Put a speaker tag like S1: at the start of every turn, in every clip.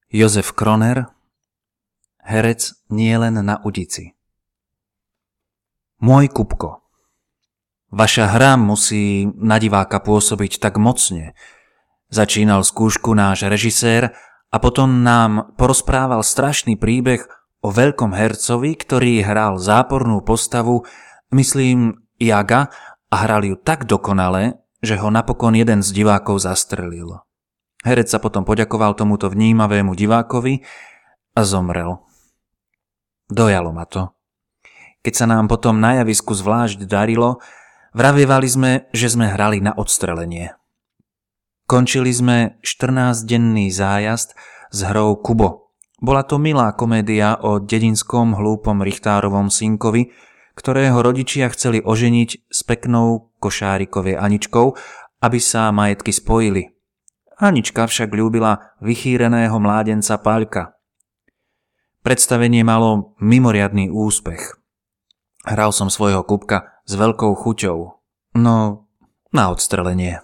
S1: Jozef Kroner, herec nielen na udici. Môj Kupko. Vaša hra musí na diváka pôsobiť tak mocne. Začínal skúšku náš režisér a potom nám porozprával strašný príbeh o veľkom hercovi, ktorý hral zápornú postavu, myslím Jaga, a hral ju tak dokonale, že ho napokon jeden z divákov zastrelil. Herec sa potom poďakoval tomuto vnímavému divákovi a zomrel. Dojalo ma to. Keď sa nám potom na javisku zvlášť darilo, vravievali sme, že sme hrali na odstrelenie. Končili sme 14-denný zájazd s hrou Kubo. Bola to milá komédia o dedinskom hlúpom Richtárovom synkovi, ktorého rodičia chceli oženiť s peknou Košárikovej Aničkou, aby sa majetky spojili. Anička však ľúbila vychýreného mládenca Paľka. Predstavenie malo mimoriadny úspech. Hral som svojho Kupka s veľkou chuťou. No, na odstrelenie.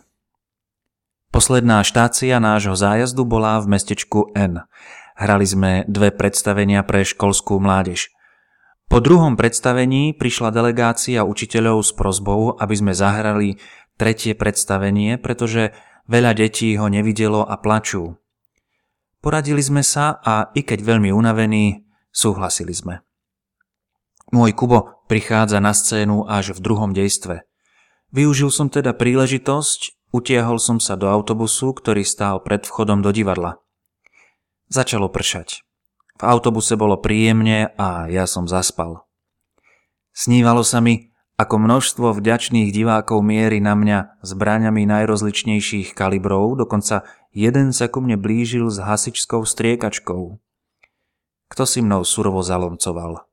S1: Posledná štácia nášho zájazdu bola v mestečku N. Hrali sme 2 predstavenia pre školskú mládež. Po druhom predstavení prišla delegácia učiteľov s prosbou, aby sme zahrali 3. predstavenie, pretože veľa detí ho nevidelo a plačú. Poradili sme sa a i keď veľmi unavení, súhlasili sme. Môj Kubo prichádza na scénu až v druhom dejstve. Využil som teda príležitosť, utiahol som sa do autobusu, ktorý stál pred vchodom do divadla. Začalo pršať. V autobuse bolo príjemne a ja som zaspal. Snívalo sa mi, ako množstvo vďačných divákov mierí na mňa zbraňami najrozličnejších kalibrov, dokonca jeden sa ku mne blížil s hasičskou striekačkou. Kto si mnou surovo zalomcoval?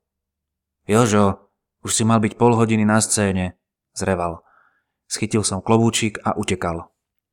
S1: Jožo, už si mal byť pol hodiny na scéne, zreval. Schytil som klobúčik a utekal.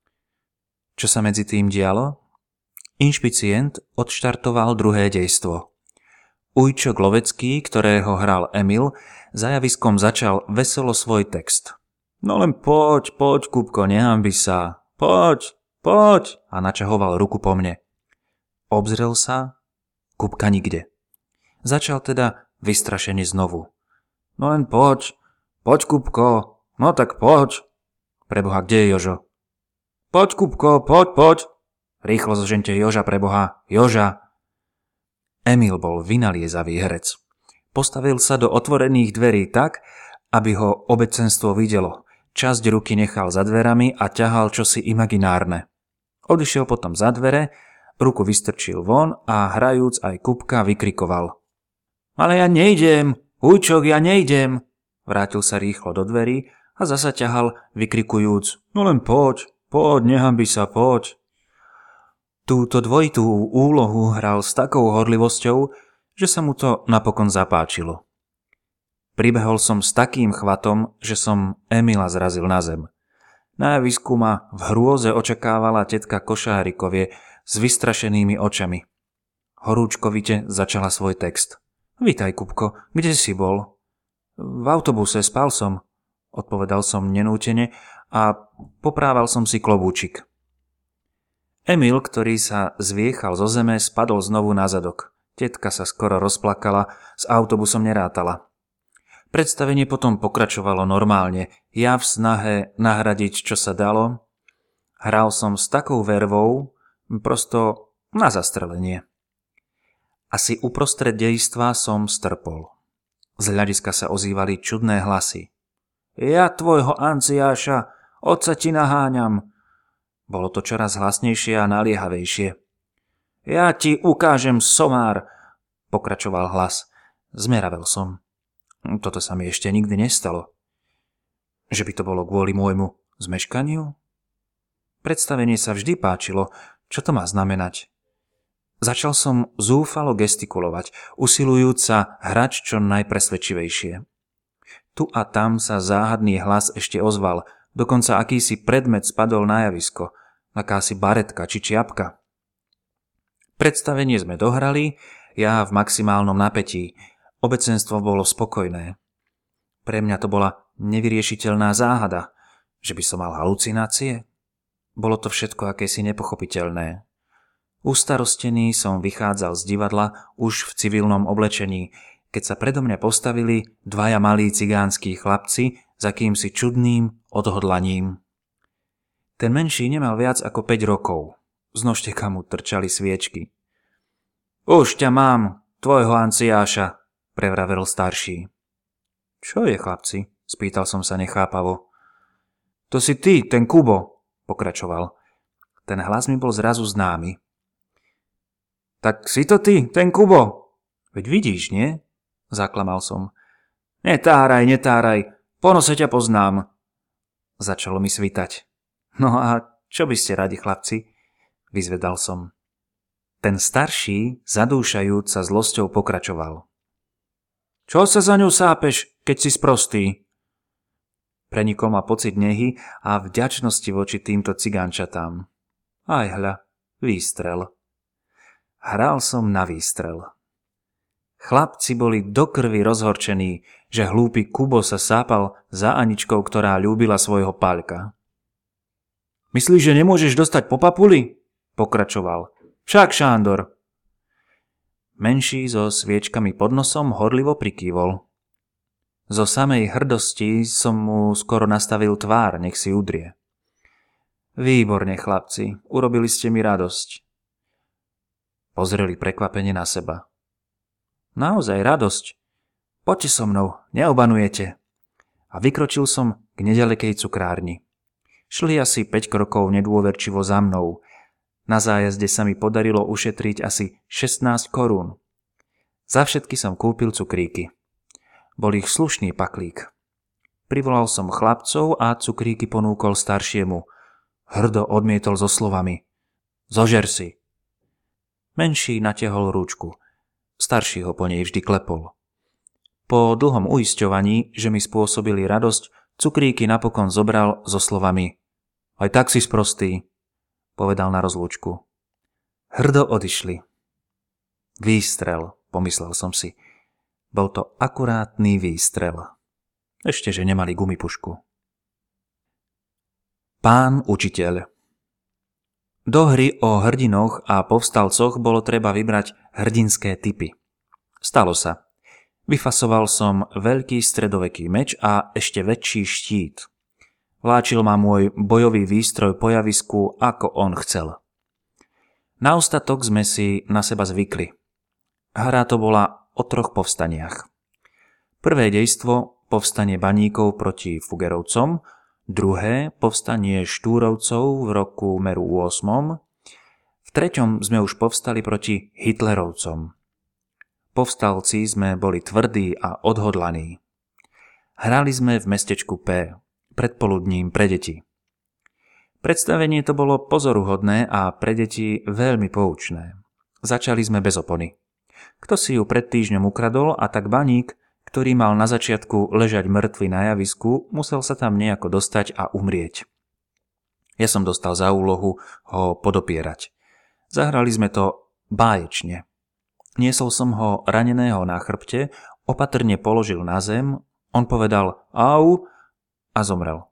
S1: Čo sa medzi tým dialo? Inšpicient odštartoval druhé dejstvo. Ujčo Glovecký, ktorého hral Emil, za javiskom začal veselo svoj text. No len poď, Kupko, nehanbi sa. Poď. A načahoval ruku po mne. Obzrel sa, Kupka nikde. Začal teda vystrašene znovu. No len poď, Kupko, no tak poď. Preboha, kde je Jožo? Poď, Kupko, poď. Rýchlo zožente Joža, preboha, Joža. Emil bol vynaliezavý herec. Postavil sa do otvorených dverí tak, aby ho obecenstvo videlo. Časť ruky nechal za dverami a ťahal čosi imaginárne. Odišiel potom za dvere, ruku vystrčil von a hrajúc aj Kupka vykrikoval. Ale ja nejdem, Ujčok, ja nejdem. Vrátil sa rýchlo do dverí a zasa ťahal vykrikujúc. No len poď, nehanbi sa, poď. Túto dvojitú úlohu hral s takou horlivosťou, že sa mu to napokon zapáčilo. Pribehol som s takým chvatom, že som Emila zrazil na zem. Na javisku ma v hrôze očakávala tetka Košárikovie s vystrašenými očami. Horúčkovite začala svoj text. Vítaj, Kupko, kde si bol? V autobuse, spal som, odpovedal som nenútene a poprával som si klobúčik. Emil, ktorý sa zviechal zo zeme, spadol znovu na zadok. Tetka sa skoro rozplakala, s autobusom nerátala. Predstavenie potom pokračovalo normálne. Ja v snahe nahradiť, čo sa dalo, hral som s takou vervou, prosto na zastrelenie. Asi uprostred dejstva som strpol. Z hľadiska sa ozývali čudné hlasy. Ja tvojho Anciáša, otca ti naháňam. Bolo to čoraz hlasnejšie a naliehavejšie. Ja ti ukážem, somár, pokračoval hlas. Zmeravel som. Toto sa mi ešte nikdy nestalo. Že by to bolo kvôli môjmu zmeškaniu? Predstavenie sa vždy páčilo. Čo to má znamenať? Začal som zúfalo gestikulovať, usilujúc sa hrať čo najpresvedčivejšie. Tu a tam sa záhadný hlas ešte ozval, dokonca akýsi predmet spadol na javisko, akási baretka či čiapka. Predstavenie sme dohrali, ja v maximálnom napätí. Obecenstvo bolo spokojné. Pre mňa to bola nevyriešiteľná záhada, že by som mal halucinácie. Bolo to všetko akési nepochopiteľné. Ustarostený som vychádzal z divadla už v civilnom oblečení, keď sa predo mňa postavili dvaja malí cigánski chlapci s akýmsi čudným odhodlaním. Ten menší nemal viac ako 5 rokov. Z nožteka mu trčali sviečky. Už ťa mám, tvojho Anciáša, prevravel starší. Čo je, chlapci? Spýtal som sa nechápavo. To si ty, ten Kubo, pokračoval. Ten hlas mi bol zrazu známy. Tak si to ty, ten Kubo? Veď vidíš, nie? Zaklamal som. Netáraj, po nose ťa poznám. Začalo mi svitať. No a čo by ste radi, chlapci? Vyzvedal som. Ten starší, zadúšajúc sa zlosťou, pokračoval. Čo sa za ňou sápeš, keď si sprostý? Prenikol ma pocit nehy a vďačnosti voči týmto cigánčatám. Aj hľa, výstrel. Hral som na výstrel. Chlapci boli do krvi rozhorčení, že hlúpy Kubo sa sápal za Aničkou, ktorá ľúbila svojho Paľka. Myslíš, že nemôžeš dostať po papuli? Pokračoval. Však, Šándor. Menší so sviečkami pod nosom horlivo prikývol. Zo samej hrdosti som mu skoro nastavil tvár, nech si udrie. Výborne, chlapci, urobili ste mi radosť. Pozreli prekvapene na seba. Naozaj radosť. Poďte so mnou, neobanujete. A vykročil som k nedalekej cukrárni. Šli asi 5 krokov nedôverčivo za mnou. Na zájazde sa mi podarilo ušetriť asi 16 korún. Za všetky som kúpil cukríky. Bol ich slušný paklík. Privolal som chlapcov a cukríky ponúkol staršiemu. Hrdo odmietol so slovami. Zožer si. Menší natiahol rúčku. Starší ho po nej vždy klepol. Po dlhom uisťovaní, že mi spôsobili radosť, cukríky napokon zobral so slovami. Aj tak si sprostý, povedal na rozlúčku. Hrdo odišli. Výstrel, pomyslel som si. Bol to akurátny výstrel. Ešte, že nemali gumipušku. Pán učiteľ. Do hry o hrdinoch a povstalcoch bolo treba vybrať hrdinské typy. Stalo sa. Vyfasoval som veľký stredoveký meč a ešte väčší štít. Vláčil ma môj bojový výstroj po javisku, ako on chcel. Na ostatok sme si na seba zvykli. Hra to bola o 3 povstaniach. Prvé dejstvo, povstanie baníkov proti Fugerovcom, druhé, povstanie Štúrovcov v roku meru 8. V treťom sme už povstali proti Hitlerovcom. Povstalci sme boli tvrdí a odhodlaní. Hrali sme v mestečku P, predpoludním pre deti. Predstavenie to bolo pozoruhodné a pre deti veľmi poučné. Začali sme bez opony. Kto si ju pred týždňom ukradol, a tak baník, ktorý mal na začiatku ležať mŕtvy na javisku, musel sa tam nejako dostať a umrieť. Ja som dostal za úlohu ho podopierať. Zahrali sme to báječne. Niesol som ho raneného na chrbte, opatrne položil na zem, on povedal au a zomrel.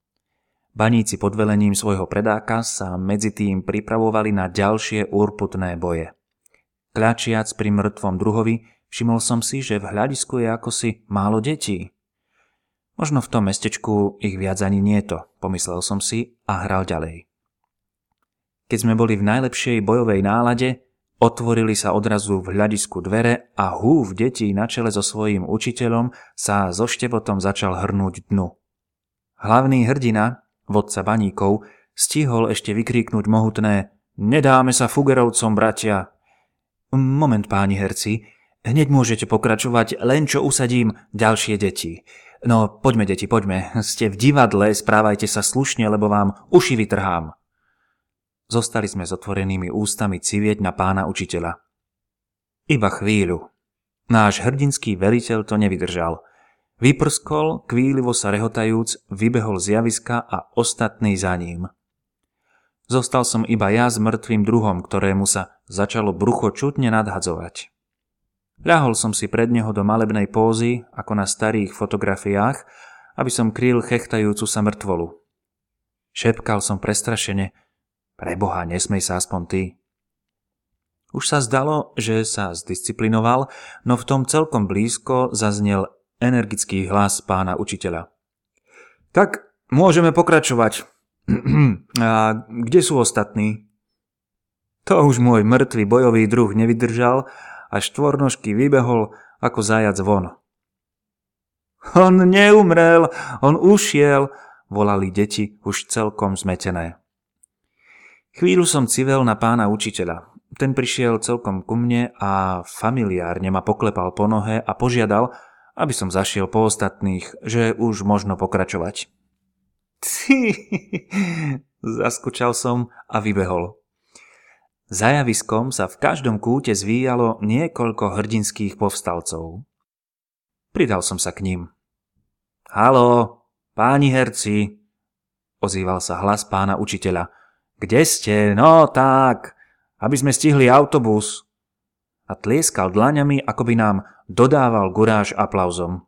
S1: Baníci pod velením svojho predáka sa medzi tým pripravovali na ďalšie urputné boje. Kľačiac pri mŕtvom druhovi, všimol som si, že v hľadisku je akosi málo detí. Možno v tom mestečku ich viac ani nie to, pomyslel som si a hral ďalej. Keď sme boli v najlepšej bojovej nálade, otvorili sa odrazu v hľadisku dvere a húf detí na čele so svojím učiteľom sa so štebotom začal hrnúť dnu. Hlavný hrdina, vodca baníkov, stihol ešte vykríknuť mohutné Nedáme sa Fugerovcom, bratia! Moment, páni herci, hneď môžete pokračovať, len čo usadím ďalšie deti. No, poďme, deti, poďme. Ste v divadle, správajte sa slušne, lebo vám uši vytrhám. Zostali sme s otvorenými ústami civieť na pána učiteľa. Iba chvíľu. Náš hrdinský veliteľ to nevydržal. Vyprskol, kvílivo sa rehotajúc, vybehol z javiska a ostatný za ním. Zostal som iba ja s mŕtvým druhom, ktorému sa začalo brucho čudne nadhadzovať. Ľahol som si pred neho do malebnej pózy, ako na starých fotografiách, aby som kryl chechtajúcu sa mŕtvolu. Šepkal som prestrašene, preboha, nesmej sa aspoň ty. Už sa zdalo, že sa zdisciplinoval, no v tom celkom blízko zaznel energický hlas pána učiteľa. Tak, môžeme pokračovať. A kde sú ostatní? To už môj mŕtvý bojový druh nevydržal a štvornožky vybehol ako zajac von. On neumrel, on ušiel, volali deti už celkom zmetené. Chvíľu som civel na pána učiteľa. Ten prišiel celkom ku mne a familiárne ma poklepal po nohe a požiadal, aby som zašiel po ostatných, že už možno pokračovať. Zaskučal som a vybehol. Za javiskom sa v každom kúte zvíjalo niekoľko hrdinských povstalcov. Pridal som sa k ním. Haló, páni herci, ozýval sa hlas pána učiteľa. Kde ste? No tak, aby sme stihli autobus. A tlieskal dlaňami, ako by nám dodával guráž aplauzom.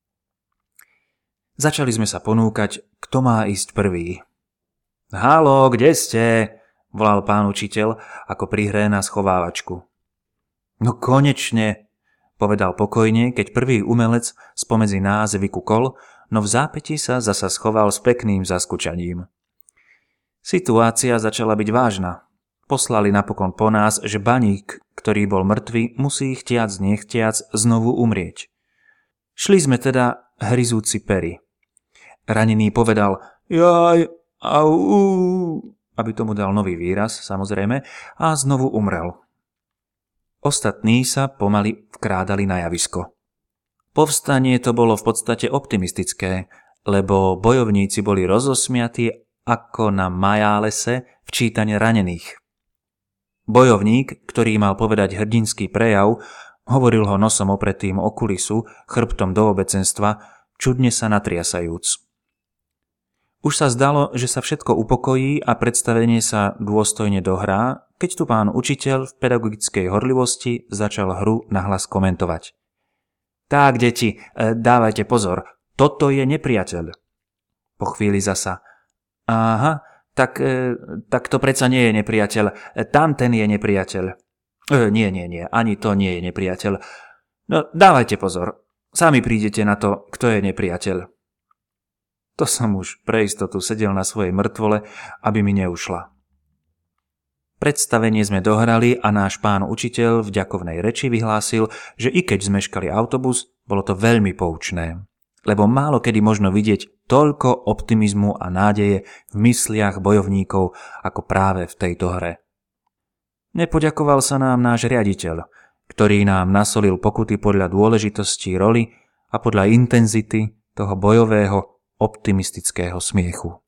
S1: Začali sme sa ponúkať, kto má ísť prvý. Haló, kde ste? Volal pán učiteľ, ako pri hre na schovávačku. No konečne, povedal pokojne, keď prvý umelec spomedzi nás vykukol, no v zápäti sa zasa schoval s pekným zaskučaním. Situácia začala byť vážna. Poslali napokon po nás, že baník, ktorý bol mŕtvy, musí chtiac nechtiac znovu umrieť. Šli sme teda hryzúci pery. Ranený povedal jaj, au, aby tomu dal nový výraz, samozrejme, a znovu umrel. Ostatní sa pomaly vkrádali na javisko. Povstanie to bolo v podstate optimistické, lebo bojovníci boli rozosmiatí ako na majálese v čítane ranených. Bojovník, ktorý mal povedať hrdinský prejav, hovoril ho nosom opretým o kulisu, chrbtom do obecenstva, čudne sa natriasajúc. Už sa zdalo, že sa všetko upokojí a predstavenie sa dôstojne dohrá, keď tu pán učiteľ v pedagogickej horlivosti začal hru nahlas komentovať. Tak, deti, dávajte pozor, toto je nepriateľ. Po chvíli zasa. Aha, tak to predsa nie je nepriateľ, tamten je nepriateľ. Nie, ani to nie je nepriateľ. No, dávajte pozor, sami prídete na to, kto je nepriateľ. To som už pre istotu sedel na svojej mŕtvole, aby mi neušla. Predstavenie sme dohrali a náš pán učiteľ v ďakovnej reči vyhlásil, že i keď zmeškali autobus, bolo to veľmi poučné, lebo málo kedy možno vidieť toľko optimizmu a nádeje v mysliach bojovníkov ako práve v tejto hre. Nepoďakoval sa nám náš riaditeľ, ktorý nám nasolil pokuty podľa dôležitosti roli a podľa intenzity toho bojového optimistického smiechu.